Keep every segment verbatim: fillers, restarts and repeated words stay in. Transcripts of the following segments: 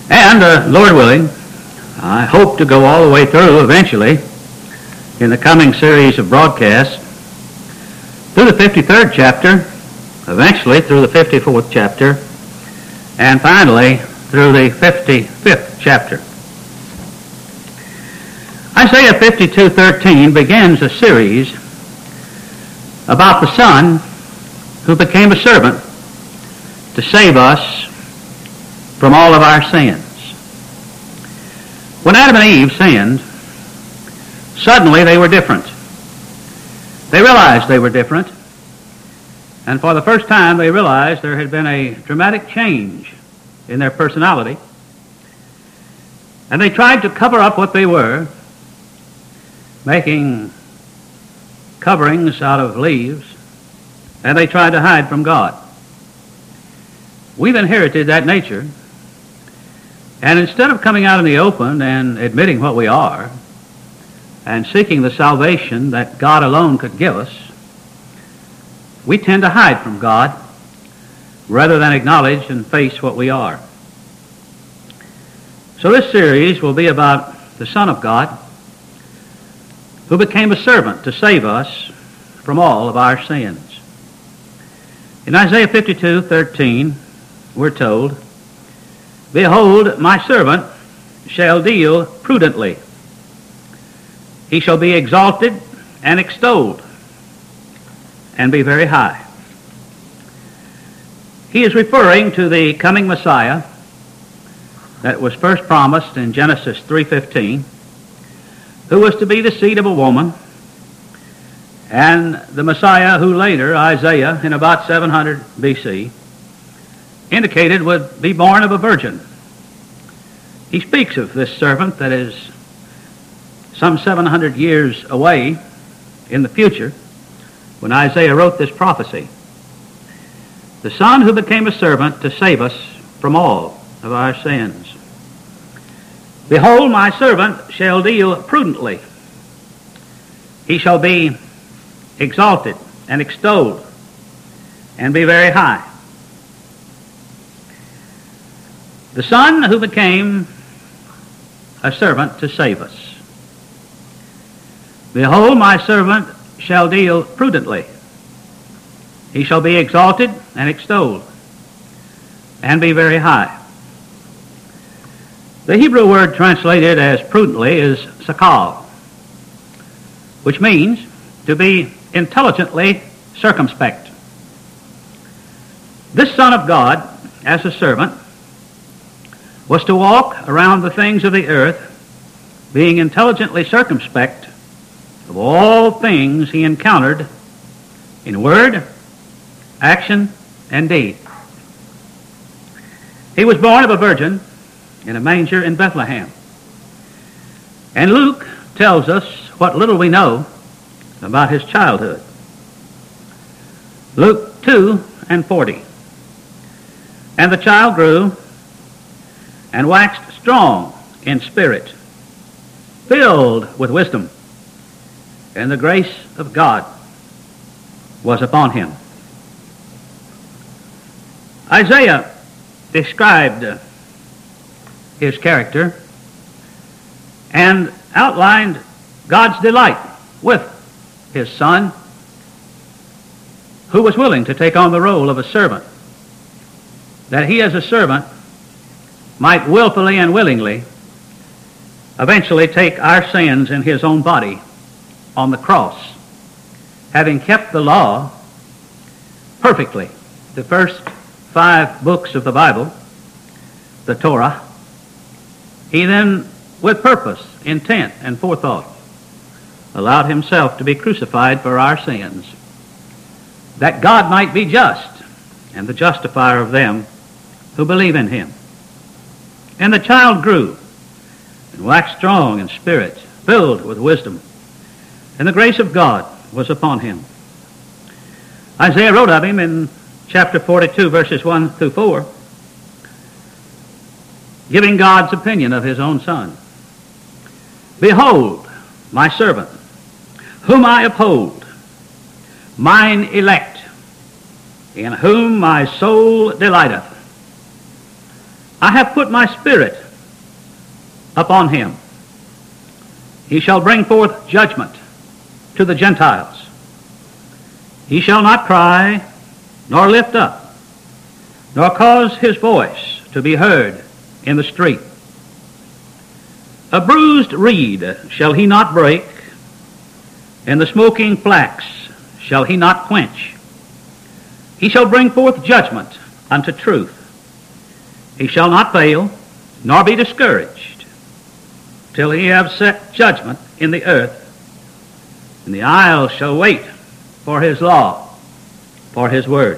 And, uh, Lord willing, I hope to go all the way through eventually in the coming series of broadcasts through the fifty-third chapter, eventually through the fifty-fourth chapter, and finally through the fifty-fifth chapter. Isaiah fifty-two thirteen begins a series about the Son who became a servant to save us from all of our sins. When Adam and Eve sinned, suddenly they were different. They realized they were different, and for the first time they realized there had been a dramatic change in their personality, and they tried to cover up what they were, making coverings out of leaves, and they tried to hide from God. We've inherited that nature, and instead of coming out in the open and admitting what we are and seeking the salvation that God alone could give us, we tend to hide from God rather than acknowledge and face what we are. So this series will be about the Son of God who became a servant to save us from all of our sins. In Isaiah fifty-two thirteen, we're told, "Behold, my servant shall deal prudently. He shall be exalted and extolled, and be very high." He is referring to the coming Messiah that was first promised in Genesis three fifteen, who was to be the seed of a woman, and the Messiah who later, Isaiah, in about seven hundred B C, indicated would be born of a virgin. He speaks of this servant that is some seven hundred years away in the future when Isaiah wrote this prophecy. The Son who became a servant to save us from all of our sins. "Behold, my servant shall deal prudently. He shall be exalted and extolled, and be very high." The Son who became a servant to save us. "Behold, my servant shall deal prudently. He shall be exalted and extolled, and be very high." The Hebrew word translated as prudently is sakal, which means to be intelligently circumspect. This Son of God, as a servant, was to walk around the things of the earth, being intelligently circumspect of all things he encountered in word, action, and deed. He was born of a virgin in a manger in Bethlehem. And Luke tells us what little we know about his childhood. Luke two and forty. "And the child grew and waxed strong in spirit, filled with wisdom, and the grace of God was upon him." Isaiah described his character and outlined God's delight with his Son, who was willing to take on the role of a servant, that he as a servant might willfully and willingly eventually take our sins in his own body on the cross, having kept the law perfectly, the first five books of the Bible, the Torah. He then, with purpose, intent, and forethought, allowed himself to be crucified for our sins, that God might be just and the justifier of them who believe in him. "And the child grew and waxed strong in spirit, filled with wisdom, and the grace of God was upon him." Isaiah wrote of him in chapter forty-two, verses one through four, giving God's opinion of his own Son. "Behold, my servant, whom I uphold, mine elect, in whom my soul delighteth. I have put my Spirit upon him. He shall bring forth judgment to the Gentiles. He shall not cry, nor lift up, nor cause his voice to be heard in the street. A bruised reed shall he not break, and the smoking flax shall he not quench. He shall bring forth judgment unto truth. He shall not fail, nor be discouraged, till he have set judgment in the earth. And the isles shall wait for his law, for his word.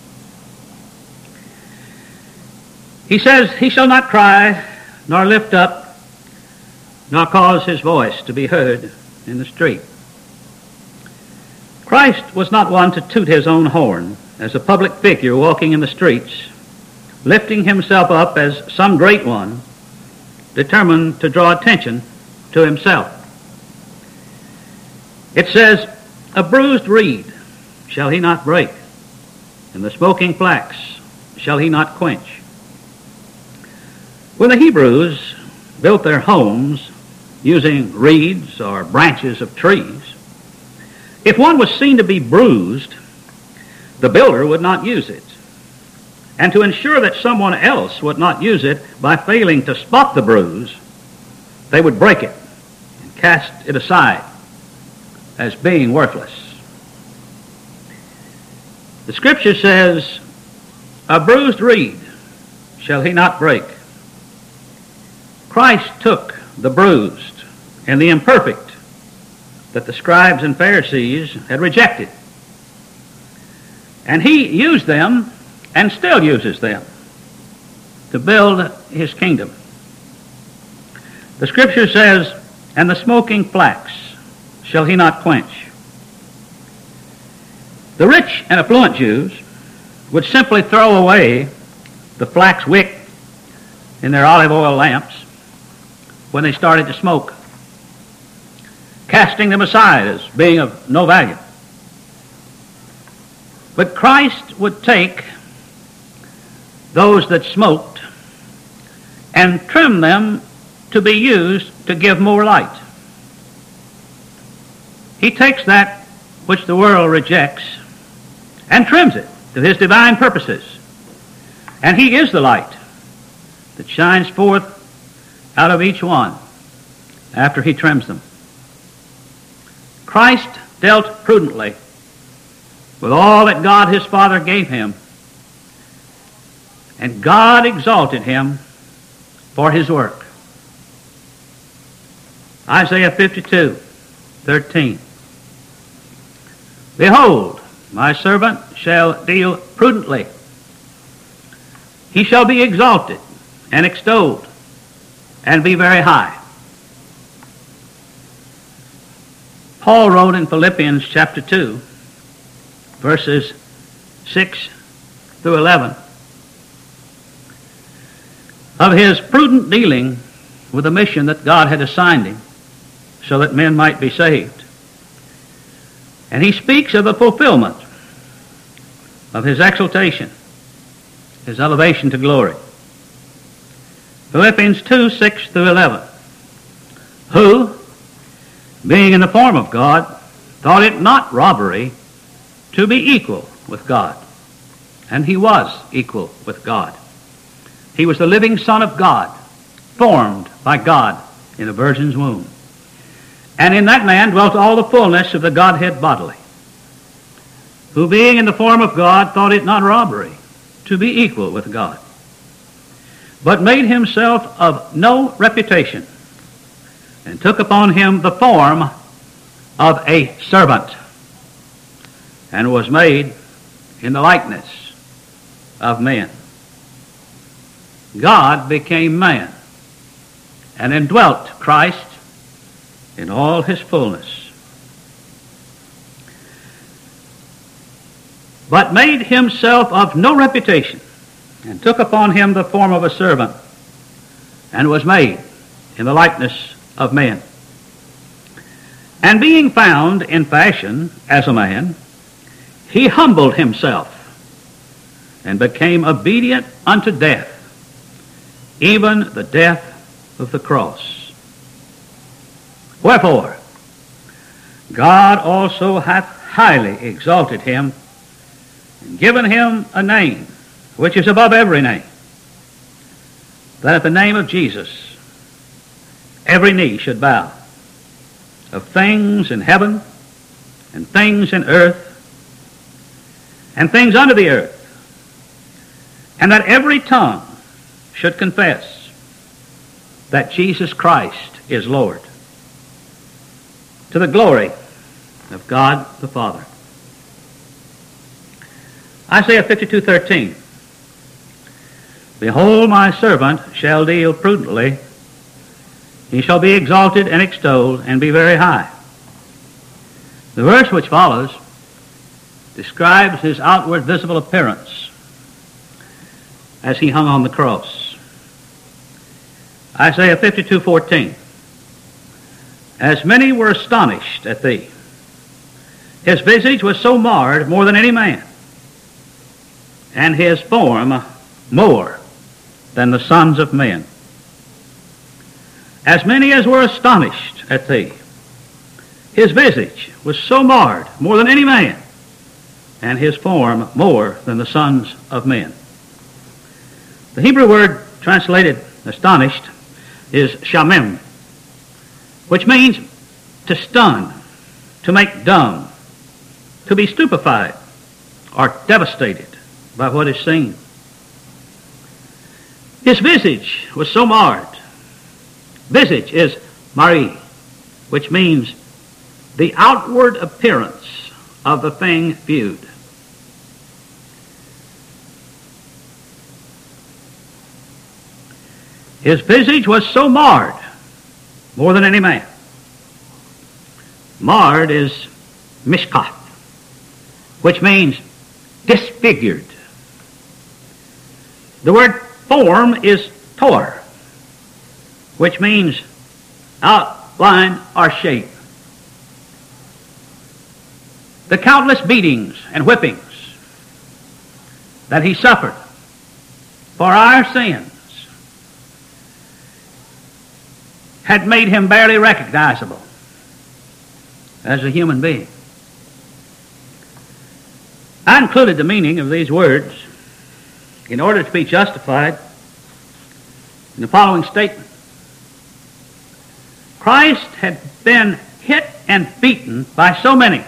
He says, he shall not cry, nor lift up, nor cause his voice to be heard in the street. Christ was not one to toot his own horn as a public figure walking in the streets, lifting himself up as some great one, determined to draw attention to himself. It says, a bruised reed shall he not break, and the smoking flax shall he not quench. When the Hebrews built their homes using reeds or branches of trees, if one was seen to be bruised, the builder would not use it. And to ensure that someone else would not use it by failing to spot the bruise, they would break it and cast it aside as being worthless. The Scripture says, a bruised reed shall he not break. Christ took the bruised and the imperfect that the scribes and Pharisees had rejected, and he used them and still uses them to build his kingdom. The Scripture says, and the smoking flax shall he not quench. The rich and affluent Jews would simply throw away the flax wick in their olive oil lamps when they started to smoke, casting them aside as being of no value. But Christ would take those that smoked and trim them to be used to give more light. He takes that which the world rejects and trims it to his divine purposes. And he is the light that shines forth out of each one after he trims them. Christ dealt prudently with all that God his Father gave him, and God exalted him for his work. Isaiah fifty-two, thirteen. Behold, my servant shall deal prudently. He shall be exalted and extolled and be very high. Paul wrote in Philippians chapter two, verses six through eleven, of his prudent dealing with the mission that God had assigned him so that men might be saved. And he speaks of the fulfillment of his exaltation, his elevation to glory. Philippians two, six through eleven. Who, being in the form of God, thought it not robbery to be equal with God. And he was equal with God. He was the living Son of God, formed by God in a virgin's womb. And in that man dwelt all the fullness of the Godhead bodily. Who being in the form of God thought it not robbery to be equal with God, but made himself of no reputation, and took upon him the form of a servant, and was made in the likeness of men. God became man and indwelt Christ in all his fullness, but made himself of no reputation, and took upon him the form of a servant, and was made in the likeness of men. And being found in fashion as a man, he humbled himself, and became obedient unto death, even the death of the cross. Wherefore, God also hath highly exalted him, and given him a name which is above every name, that at the name of Jesus every knee should bow, of things in heaven, and things in earth, and things under the earth, and that every tongue should confess that Jesus Christ is Lord, to the glory of God the Father. Isaiah fifty-two thirteen. Behold, my servant shall deal prudently. He shall be exalted and extolled and be very high. The verse which follows describes his outward visible appearance as he hung on the cross. Isaiah fifty-two fourteen. As many were astonished at thee, his visage was so marred more than any man, and his form more than the sons of men. As many as were astonished at thee, his visage was so marred more than any man, and his form more than the sons of men. The Hebrew word translated astonished is shamim, which means to stun, to make dumb, to be stupefied, or devastated by what is seen. His visage was so marred. Visage is mari, which means the outward appearance of the thing viewed. His visage was so marred more than any man. Marred is mishkat, which means disfigured. The word form is tor, which means outline or shape. The countless beatings and whippings that he suffered for our sins had made him barely recognizable as a human being. I included the meaning of these words in order to be justified in the following statement. Christ had been hit and beaten by so many,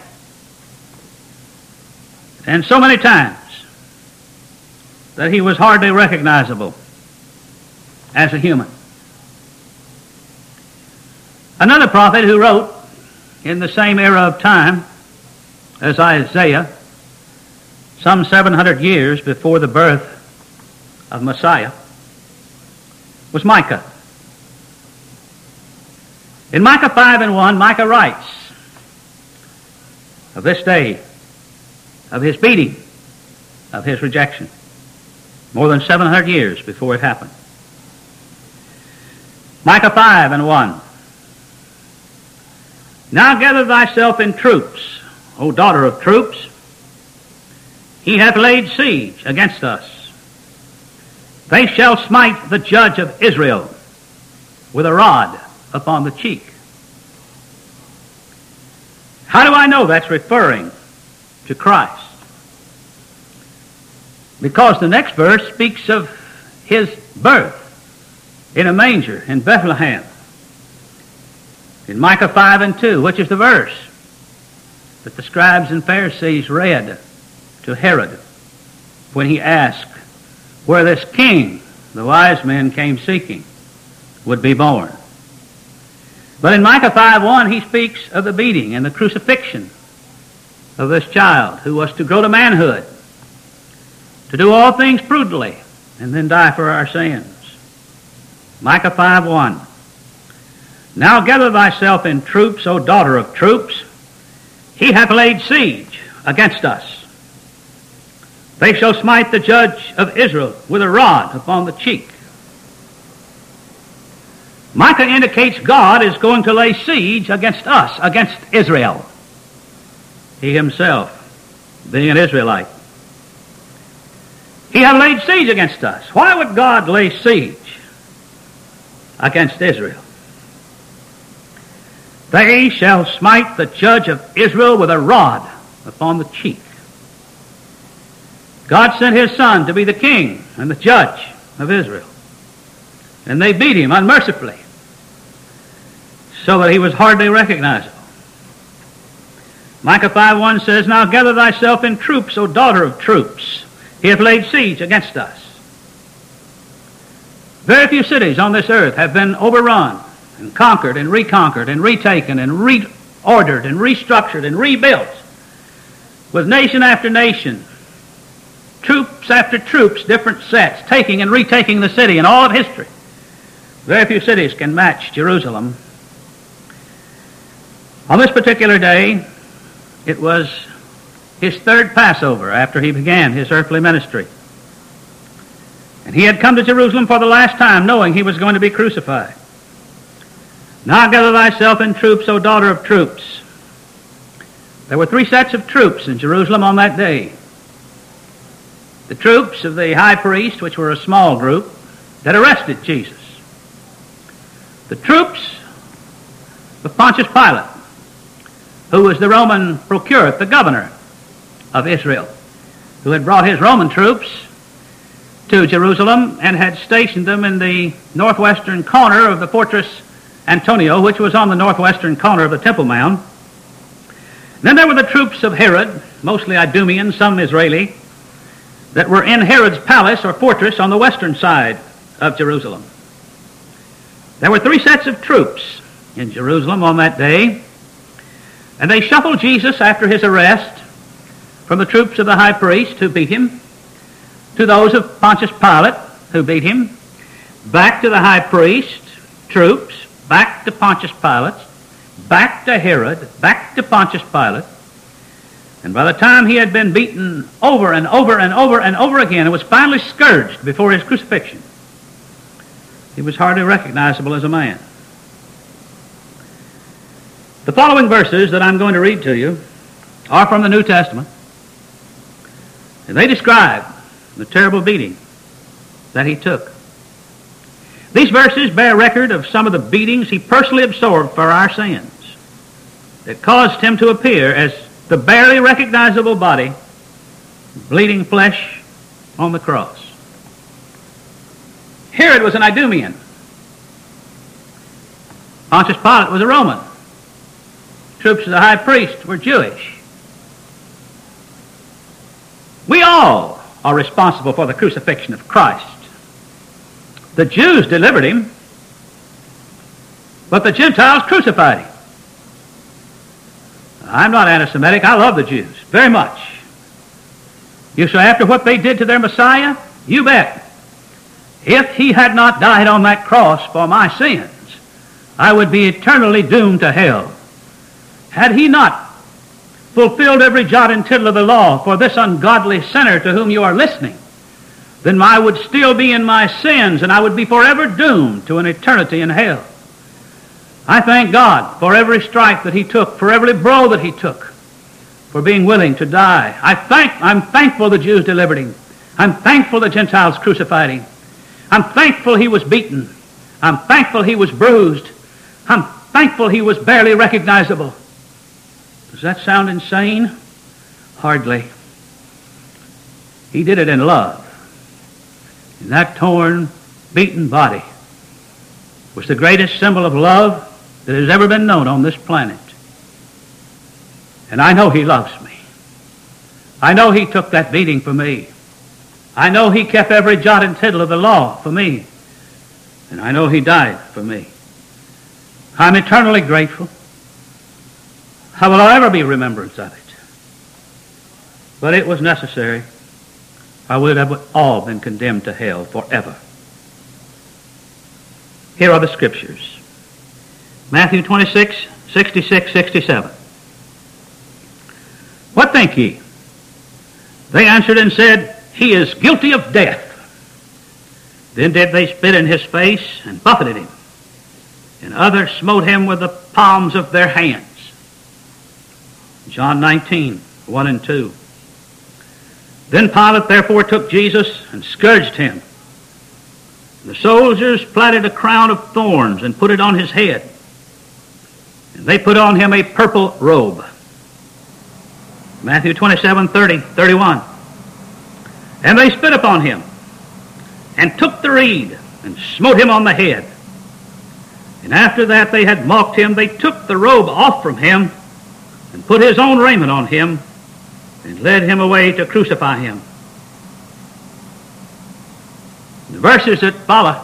and so many times, that he was hardly recognizable as a human. Another prophet who wrote in the same era of time as Isaiah, some seven hundred years before the birth of Messiah, was Micah. In Micah five and one, Micah writes of this day, of his beating, of his rejection, more than seven hundred years before it happened. Micah five and one. Now gather thyself in troops, O daughter of troops. He hath laid siege against us. They shall smite the judge of Israel with a rod upon the cheek. How do I know that's referring to Christ? Because the next verse speaks of his birth in a manger in Bethlehem. In Micah five and two, which is the verse that the scribes and Pharisees read to Herod when he asked where this king the wise men came seeking would be born. But in Micah five one, he speaks of the beating and the crucifixion of this child who was to grow to manhood, to do all things prudently, and then die for our sins. Micah five one. Now gather thyself in troops, O daughter of troops. He hath laid siege against us. They shall smite the judge of Israel with a rod upon the cheek. Micah indicates God is going to lay siege against us, against Israel. He himself being an Israelite. He hath laid siege against us. Why would God lay siege against Israel. They shall smite the judge of Israel with a rod upon the cheek. God sent his Son to be the king and the judge of Israel. And they beat him unmercifully, so that he was hardly recognizable. Micah five one says, Now gather thyself in troops, O daughter of troops. He hath laid siege against us. Very few cities on this earth have been overrun and conquered and reconquered and retaken and reordered and restructured and rebuilt with nation after nation, troops after troops, different sets, taking and retaking the city in all of history. Very few cities can match Jerusalem. On this particular day, it was his third Passover after he began his earthly ministry. And he had come to Jerusalem for the last time, knowing he was going to be crucified. Now gather thyself in troops, O daughter of troops. There were three sets of troops in Jerusalem on that day. The troops of the high priest, which were a small group, that arrested Jesus. The troops of Pontius Pilate, who was the Roman procurator, the governor of Israel, who had brought his Roman troops to Jerusalem and had stationed them in the northwestern corner of the fortress Antonia, which was on the northwestern corner of the Temple Mount. Then there were the troops of Herod, mostly Idumean, some Israeli, that were in Herod's palace or fortress on the western side of Jerusalem. There were three sets of troops in Jerusalem on that day, and they shuffled Jesus after his arrest from the troops of the high priest who beat him, to those of Pontius Pilate who beat him, back to the high priest troops, back to Pontius Pilate, back to Herod, back to Pontius Pilate. And by the time he had been beaten over and over and over and over again and was finally scourged before his crucifixion, he was hardly recognizable as a man. The following verses that I'm going to read to you are from the New Testament, and they describe the terrible beating that he took. These verses bear record of some of the beatings he personally absorbed for our sins that caused him to appear as the barely recognizable body, bleeding flesh on the cross. Herod was an Idumean. Pontius Pilate was a Roman. Troops of the high priest were Jewish. We all are responsible for the crucifixion of Christ. The Jews delivered him, but the Gentiles crucified him. I'm not anti-Semitic. I love the Jews very much. You say, after what they did to their Messiah? You bet. If he had not died on that cross for my sins, I would be eternally doomed to hell. Had he not fulfilled every jot and tittle of the law for this ungodly sinner to whom you are listening, then I would still be in my sins and I would be forever doomed to an eternity in hell. I thank God for every strike that he took, for every blow that he took, for being willing to die. I thank, I'm thankful the Jews delivered him. I'm thankful the Gentiles crucified him. I'm thankful he was beaten. I'm thankful he was bruised. I'm thankful he was barely recognizable. Does that sound insane? Hardly. He did it in love. And that torn, beaten body was the greatest symbol of love that has ever been known on this planet. And I know he loves me. I know he took that beating for me. I know he kept every jot and tittle of the law for me. And I know he died for me. I'm eternally grateful. How will I ever be remembrance of it? But it was necessary. I would have all been condemned to hell forever. Here are the scriptures. Matthew twenty-six, sixty-six, sixty-seven. What think ye? They answered and said, He is guilty of death. Then did they spit in his face and buffeted him, and others smote him with the palms of their hands. John nineteen, one and two. Then Pilate therefore took Jesus and scourged him, The soldiers platted a crown of thorns and put it on his head. And they put on him a purple robe. Matthew twenty-seven, thirty, thirty-one. And they spit upon him, and took the reed, and smote him on the head. And after that they had mocked him, they took the robe off from him, and put his own raiment on him, and led him away to crucify him. The verses that follow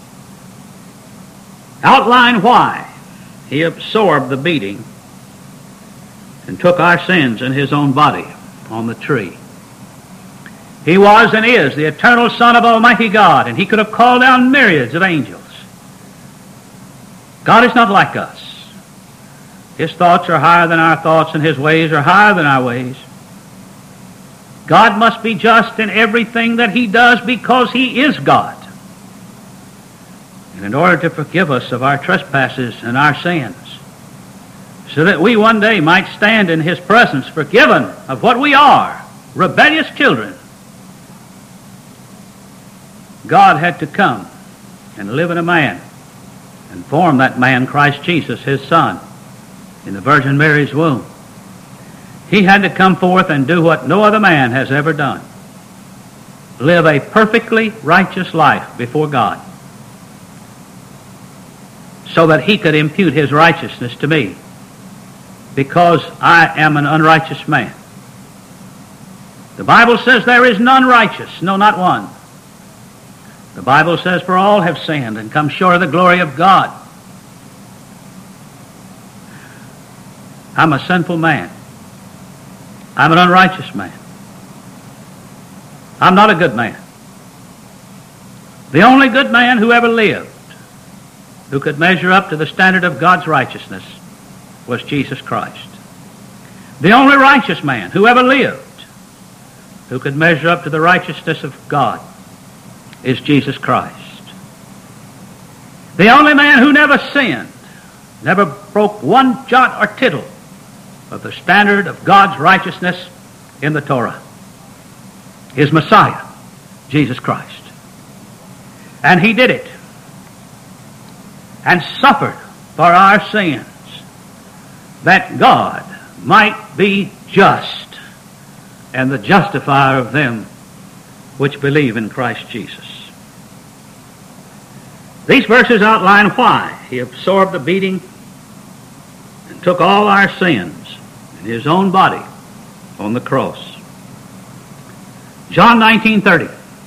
outline why he absorbed the beating and took our sins in his own body on the tree. He was and is the eternal Son of Almighty God, and he could have called down myriads of angels. God is not like us. His thoughts are higher than our thoughts, and his ways are higher than our ways. God must be just in everything that he does because he is God. And in order to forgive us of our trespasses and our sins, so that we one day might stand in his presence forgiven of what we are, rebellious children, God had to come and live in a man and form that man, Christ Jesus, his Son, in the Virgin Mary's womb. He had to come forth and do what no other man has ever done. Live a perfectly righteous life before God, so that he could impute his righteousness to me, because I am an unrighteous man. The Bible says there is none righteous, no, not one. The Bible says, for all have sinned and come short of the glory of God. I'm a sinful man. I'm an unrighteous man. I'm not a good man. The only good man who ever lived, who could measure up to the standard of God's righteousness, was Jesus Christ. The only righteous man who ever lived, who could measure up to the righteousness of God, is Jesus Christ. The only man who never sinned, never broke one jot or tittle of the standard of God's righteousness in the Torah, is Messiah, Jesus Christ. And he did it and suffered for our sins, that God might be just and the justifier of them which believe in Christ Jesus. These verses outline why he absorbed the beating and took all our sins in his own body on the cross. John nineteen thirty.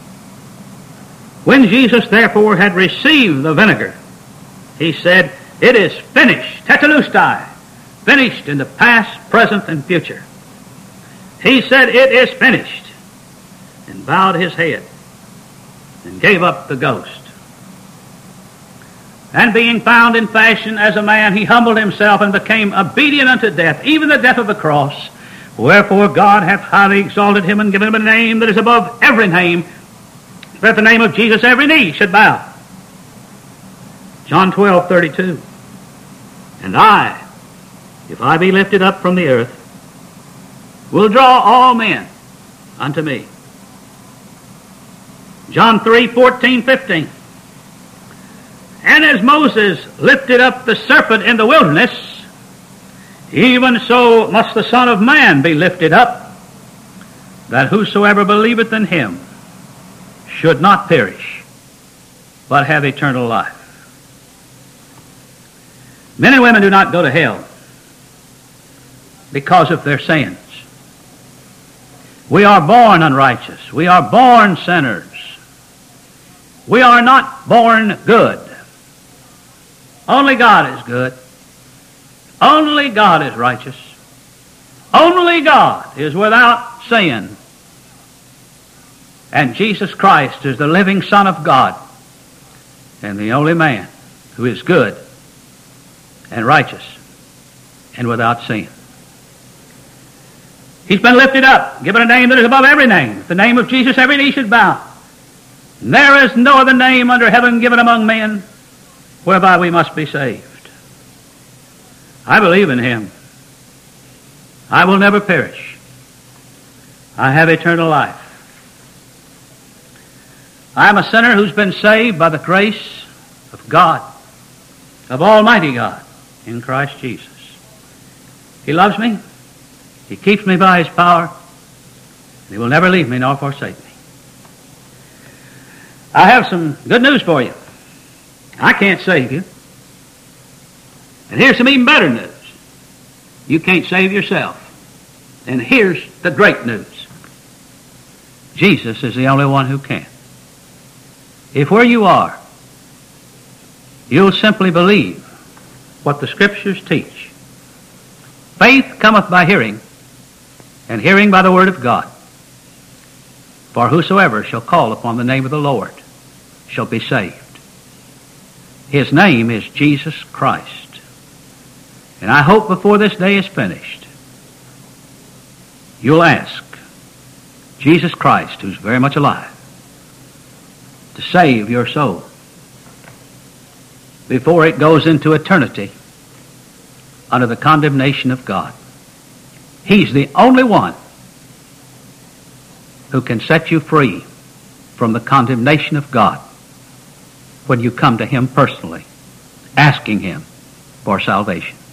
When Jesus therefore had received the vinegar, he said, "It is finished," tetelestai, finished in the past, present, and future. He said, "It is finished," and bowed his head and gave up the ghost. And being found in fashion as a man, he humbled himself and became obedient unto death, even the death of the cross. Wherefore God hath highly exalted him and given him a name that is above every name, that at the name of Jesus every knee should bow. John twelve thirty-two. And I, if I be lifted up from the earth, will draw all men unto me. John three fourteen, fifteen. And as Moses lifted up the serpent in the wilderness, even so must the Son of Man be lifted up, that whosoever believeth in him should not perish, but have eternal life. Men and women do not go to hell because of their sins. We are born unrighteous. We are born sinners. We are not born good. Only God is good. Only God is righteous. Only God is without sin. And Jesus Christ is the living Son of God and the only man who is good and righteous and without sin. He's been lifted up, given a name that is above every name. At the name of Jesus every knee should bow. And there is no other name under heaven given among men whereby we must be saved. I believe in him. I will never perish. I have eternal life. I am a sinner who's been saved by the grace of God, of Almighty God, in Christ Jesus. He loves me. He keeps me by His power. And He will never leave me nor forsake me. I have some good news for you. I can't save you. And here's some even better news. You can't save yourself. And here's the great news. Jesus is the only one who can. If where you are, you'll simply believe what the Scriptures teach. Faith cometh by hearing, and hearing by the Word of God. For whosoever shall call upon the name of the Lord shall be saved. His name is Jesus Christ. And I hope before this day is finished, you'll ask Jesus Christ, who's very much alive, to save your soul before it goes into eternity under the condemnation of God. He's the only one who can set you free from the condemnation of God when you come to Him personally, asking Him for salvation.